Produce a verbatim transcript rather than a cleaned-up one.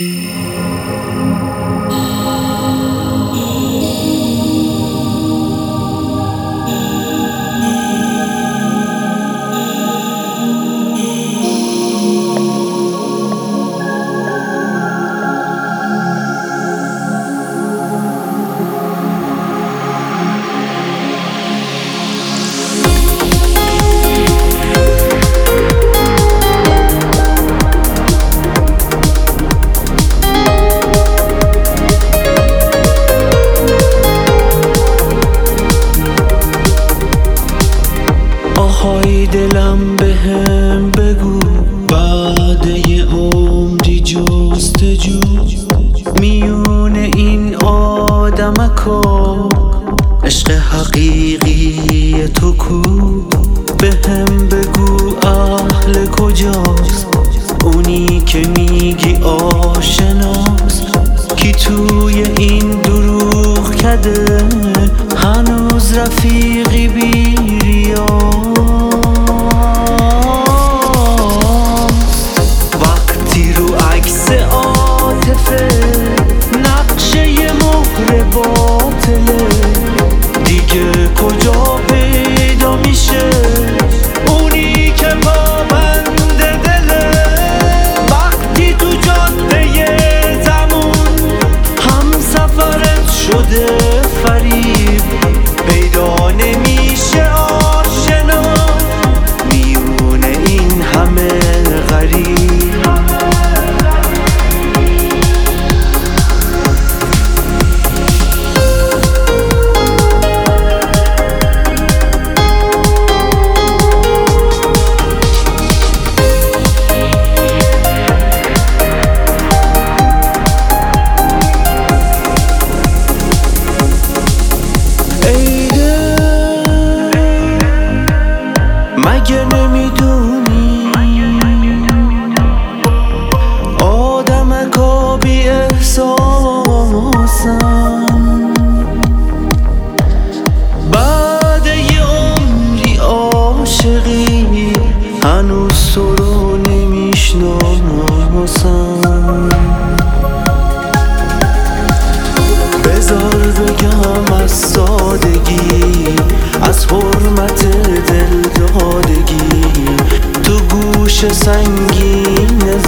آهای دلم بهم بگو بعد یه عمری جستجو میون این آدمکا عشق حقیقی تو کو؟ بهم بگو اهل کجاست اونی که میگی آشناست، کی توی این دروغ کده هنوز رفیقی بی ریاست. وقتی رو عکس عاطفه نقشه یه مهر باطله، دیگه کجا پیدا میشه اونی که پابند دله؟ وقتی تو جاده زمون هم سفرت شده فریب، پیدا نمیشه آشنا میونه این همه غریب. مگه نمیدونی آدمکا بی احساسن؟ بعد یه عمری عاشقی هنوز تو رو نمیشناسن. بذار بگم از سادگی، از حرمت دل دادگی، تو گوش سنگین